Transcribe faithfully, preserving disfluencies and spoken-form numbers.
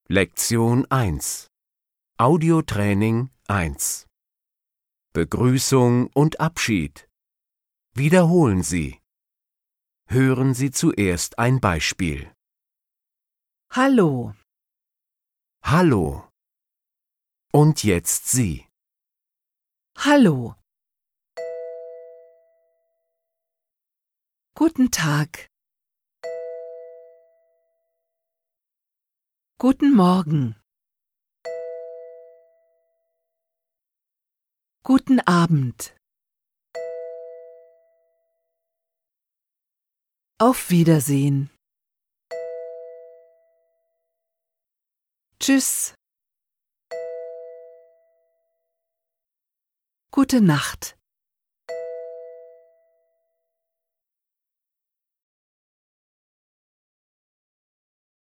Lektion eins. Audiotraining eins. Begrüßung und Abschied. Wiederholen Sie. Hören Sie zuerst ein Beispiel. Hallo, Hallo. Und jetzt Sie. hallo. Guten Tag. Guten Morgen. Guten Abend. Auf Wiedersehen. Tschüss. Gute Nacht.